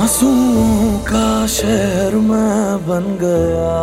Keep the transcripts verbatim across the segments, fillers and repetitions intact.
आंसुओं का शहर मैं बन गया,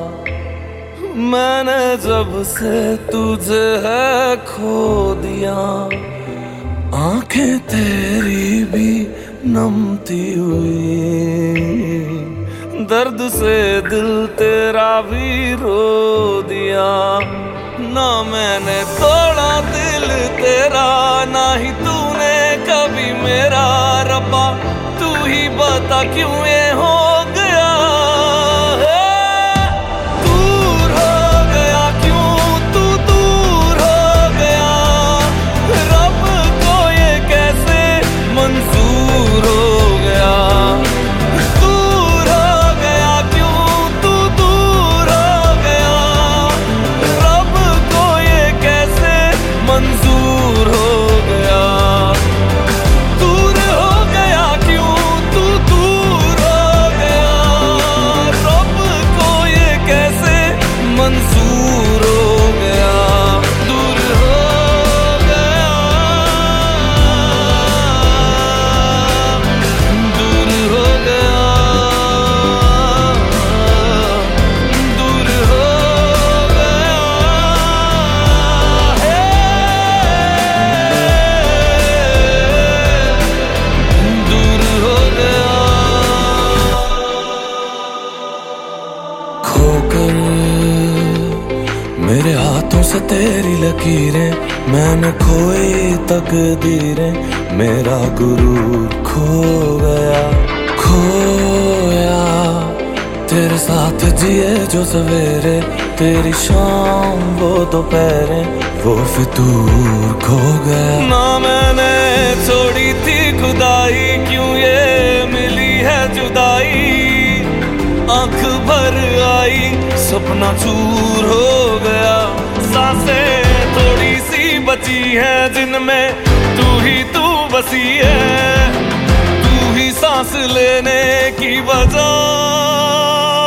मैंने जब से तुझे है खो दिया। आंखें तेरी भी नमती हुई, दर्द से दिल तेरा भी रो दिया। ना मैंने तोड़ा दिल तेरा, ना ही तूने कभी मेरा। रब्बा तू ही बता क्यों ये हो गया है? दूर हो गया क्यों तू, दूर हो गया। रब को ये कैसे मंजूर हो गया? दूर हो गया क्यों तू, दूर हो गया। रब को ये कैसे मंजूर हो गया? मंजूर हो गया, दूर हो गया, दूर हो गया, दूर हो गया है, दूर हो गया। खोकर मेरे हाथों से तेरी लकीरें, मैंने खोई तकदीरें। मेरा गुरूर खो गया, खोया तेरे साथ जिए जो सवेरे। तेरी शाम वो दोपहरें, वो फितूर खो गया। ना मैंने छोड़ी थी खुदाई, क्यों ये मिली है जुदाई। आंख भर आई सपना चूर हो गया। सांसें थोड़ी सी बची है जिनमें तू ही तू बसी है। तू ही सांस लेने की वजह